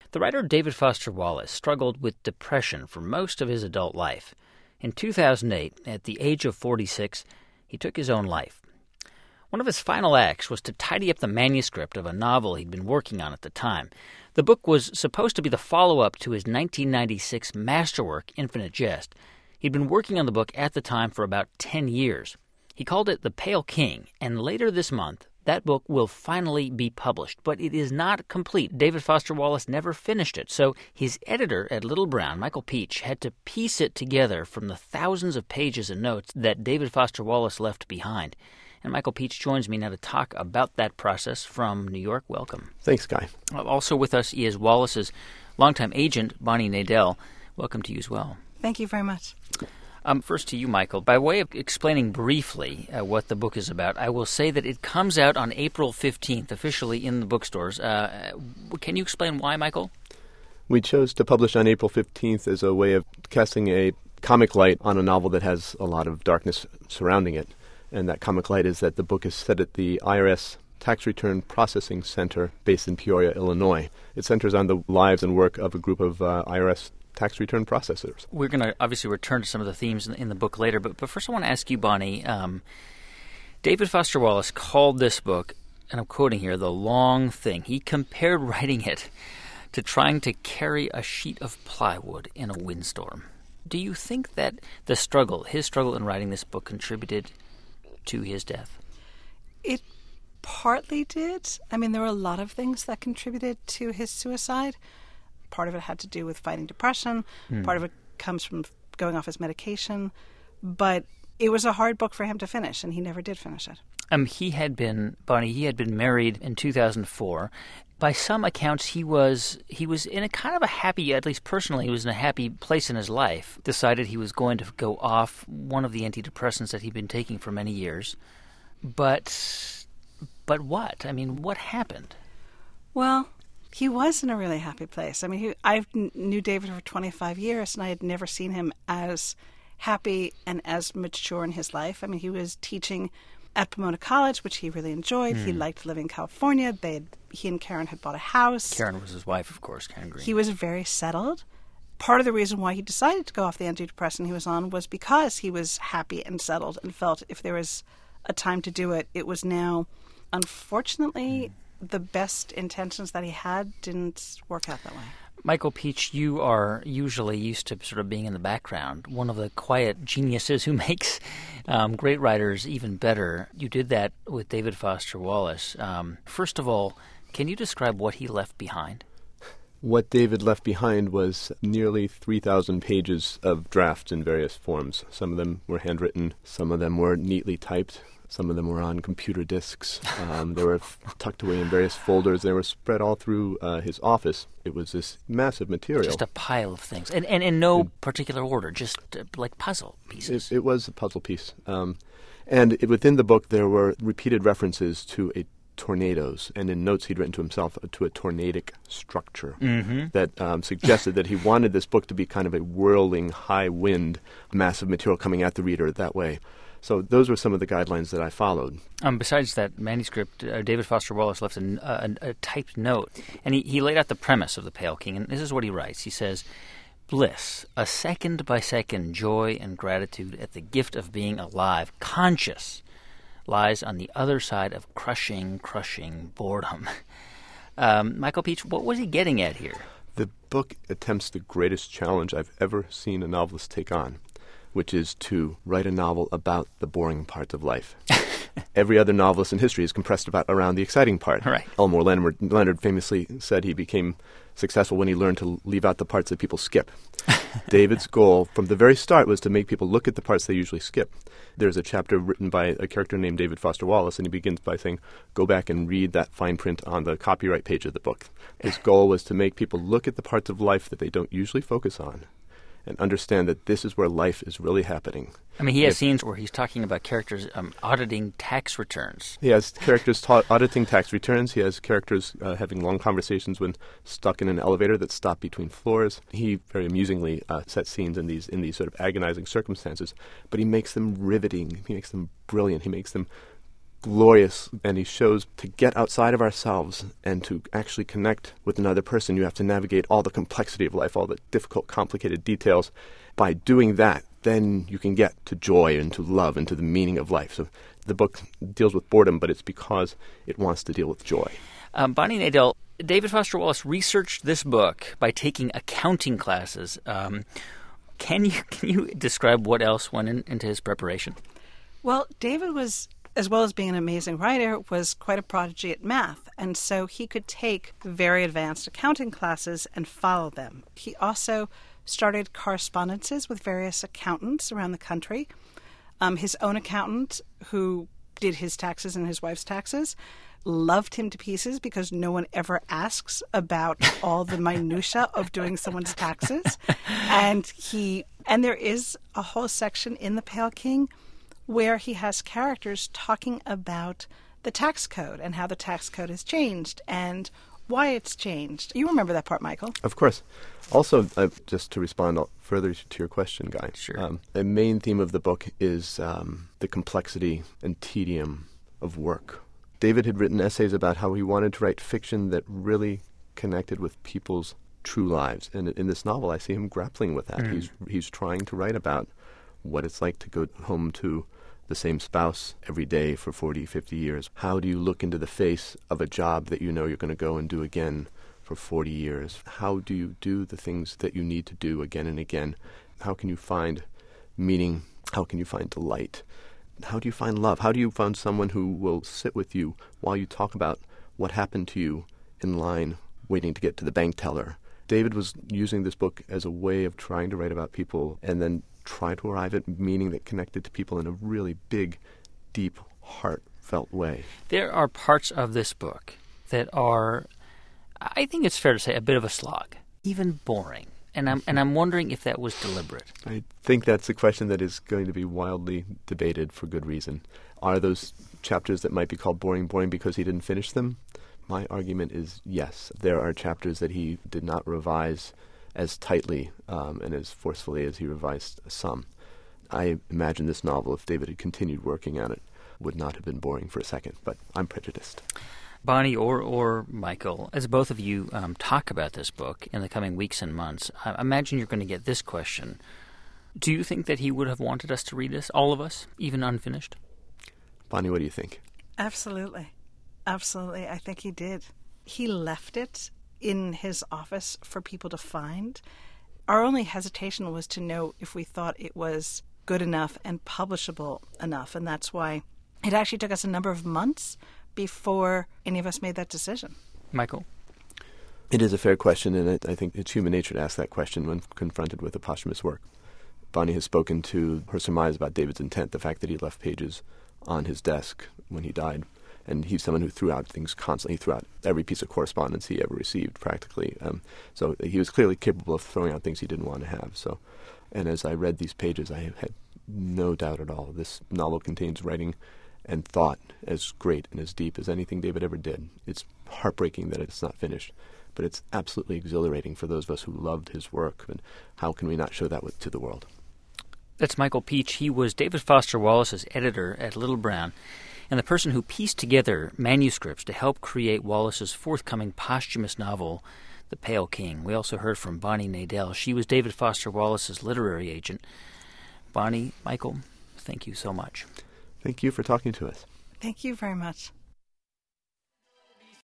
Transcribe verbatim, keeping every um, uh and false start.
The writer David Foster Wallace struggled with depression for most of his adult life. In two thousand eight, at the age of forty-six, he took his own life. One of his final acts was to tidy up the manuscript of a novel he'd been working on at the time. The book was supposed to be the follow-up to his nineteen ninety-six masterwork, Infinite Jest. He'd been working on the book at the time for about ten years. He called it The Pale King, and later this month, that book will finally be published. But it is not complete. David Foster Wallace never finished it, so his editor at Little Brown, Michael Peach, had to piece it together from the thousands of pages and notes that David Foster Wallace left behind. And Michael Peach joins me now to talk about that process from New York. Welcome. Thanks, Guy. Also with us is Wallace's longtime agent, Bonnie Nadell. Welcome to you as well. Thank you very much. Um, first to you, Michael. By way of explaining briefly uh, what the book is about, I will say that it comes out on April fifteenth, officially in the bookstores. Uh, can you explain why, Michael? We chose to publish on April fifteenth as a way of casting a comic light on a novel that has a lot of darkness surrounding it. And that comic light is that the book is set at the I R S Tax Return Processing Center based in Peoria, Illinois. It centers on the lives and work of a group of uh, I R S tax return processors. We're going to obviously return to some of the themes in, in the book later, but, but first I want to ask you, Bonnie, um, David Foster Wallace called this book, and I'm quoting here, the long thing. He compared writing it to trying to carry a sheet of plywood in a windstorm. Do you think that the struggle, his struggle in writing this book, contributed to his death? It partly did. I mean, there were a lot of things that contributed to his suicide. Part of it had to do with fighting depression. Mm. Part of it comes from going off his medication. But it was a hard book for him to finish, and he never did finish it. Um, he had been, Bonnie, he had been married in two thousand four. By some accounts, he was he was in a kind of a happy, at least personally, he was in a happy place in his life. Decided he was going to go off one of the antidepressants that he'd been taking for many years. But, but what? I mean, what happened? Well, he was in a really happy place. I mean, he, I knew David for twenty-five years, and I had never seen him as happy and as mature in his life. I mean, he was teaching at Pomona College, which he really enjoyed. Mm. He liked living in California. They had, he and Karen had bought a house. Karen was his wife, of course, Karen Green. He was very settled. Part of the reason why he decided to go off the antidepressant he was on was because he was happy and settled and felt if there was a time to do it, it was now. Unfortunately, mm. the best intentions that he had didn't work out that way. Michael Peach, you are usually used to sort of being in the background, one of the quiet geniuses who makes um, great writers even better. You did that with David Foster Wallace. Um, first of all, can you describe what he left behind? What David left behind was nearly three thousand pages of drafts in various forms. Some of them were handwritten, some of them were neatly typed. Some of them were on computer disks. Um, they were f- tucked away in various folders. They were spread all through uh, his office. It was this massive material. Just a pile of things. And, and in no it, particular order, just uh, like puzzle pieces. It, it was a puzzle piece. Um, and it, within the book, there were repeated references to a tornadoes. And in notes he'd written to himself, uh, to a tornadic structure mm-hmm. that um, suggested that he wanted this book to be kind of a whirling, high wind, massive material coming at the reader that way. So those were some of the guidelines that I followed. Um, besides that manuscript, uh, David Foster Wallace left a, a, a typed note, and he, he laid out the premise of The Pale King, and this is what he writes. He says, "Bliss, a second-by-second joy and gratitude at the gift of being alive, conscious, lies on the other side of crushing, crushing boredom." um, Michael Peach, what was he getting at here? The book attempts the greatest challenge I've ever seen a novelist take on, which is to write a novel about the boring parts of life. Every other novelist in history is compressed about around the exciting part. Right. Elmore Leonard, Leonard famously said he became successful when he learned to leave out the parts that people skip. David's goal from the very start was to make people look at the parts they usually skip. There's a chapter written by a character named David Foster Wallace, and he begins by saying, go back and read that fine print on the copyright page of the book. His goal was to make people look at the parts of life that they don't usually focus on and understand that this is where life is really happening. I mean, he has if, scenes where he's talking about characters um, auditing tax returns. He has characters ta- auditing tax returns. He has characters uh, having long conversations when stuck in an elevator that stopped between floors. He very amusingly uh, sets scenes in these in these sort of agonizing circumstances, but he makes them riveting. He makes them brilliant. He makes them glorious, and he shows to get outside of ourselves and to actually connect with another person, you have to navigate all the complexity of life, all the difficult, complicated details. By doing that, then you can get to joy and to love and to the meaning of life. So the book deals with boredom, but it's because it wants to deal with joy. Um, Bonnie Nadell, David Foster Wallace researched this book by taking accounting classes. Um, can you can you describe what else went in, into his preparation? Well, David was, as well as being an amazing writer, was quite a prodigy at math, and so he could take very advanced accounting classes and follow them. He also started correspondences with various accountants around the country. Um, his own accountant, who did his taxes and his wife's taxes, loved him to pieces because no one ever asks about all the minutia of doing someone's taxes. And he and there is a whole section in The Pale King where he has characters talking about the tax code and how the tax code has changed and why it's changed. You remember that part, Michael? Of course. Also, uh, just to respond further to your question, Guy, sure. um, a main theme of the book is um, the complexity and tedium of work. David had written essays about how he wanted to write fiction that really connected with people's true lives. And in this novel, I see him grappling with that. Mm. He's he's trying to write about what it's like to go home to the same spouse every day for forty, fifty years. How do you look into the face of a job that you know you're going to go and do again for forty years? How do you do the things that you need to do again and again? How can you find meaning? How can you find delight? How do you find love? How do you find someone who will sit with you while you talk about what happened to you in line waiting to get to the bank teller? David was using this book as a way of trying to write about people and then try to arrive at meaning that connected to people in a really big, deep, heartfelt way. There are parts of this book that are, I think it's fair to say, a bit of a slog, even boring. And I'm and I'm wondering if that was deliberate. I think that's a question that is going to be wildly debated for good reason. Are those chapters that might be called boring boring because he didn't finish them? My argument is yes. There are chapters that he did not revise as tightly um, and as forcefully as he revised some. I imagine this novel, if David had continued working on it, would not have been boring for a second, but I'm prejudiced. Bonnie or, or Michael, as both of you um, talk about this book in the coming weeks and months, I imagine you're going to get this question. Do you think that he would have wanted us to read this, all of us, even unfinished? Bonnie, what do you think? Absolutely. Absolutely. I think he did. He left it in his office for people to find. Our only hesitation was to know if we thought it was good enough and publishable enough, and that's why it actually took us a number of months before any of us made that decision. Michael? It is a fair question, and it, I think it's human nature to ask that question when confronted with a posthumous work. Bonnie has spoken to her surmise about David's intent, the fact that he left pages on his desk when he died. And he's someone who threw out things constantly. He threw out every piece of correspondence he ever received, practically. Um, so he was clearly capable of throwing out things he didn't want to have. So, and as I read these pages, I had no doubt at all. This novel contains writing and thought as great and as deep as anything David ever did. It's heartbreaking that it's not finished, but it's absolutely exhilarating for those of us who loved his work. And how can we not show that with, to the world? That's Michael Pietsch. He was David Foster Wallace's editor at Little Brown, and the person who pieced together manuscripts to help create Wallace's forthcoming posthumous novel, The Pale King. We also heard from Bonnie Nadell. She was David Foster Wallace's literary agent. Bonnie, Michael, thank you so much. Thank you for talking to us. Thank you very much.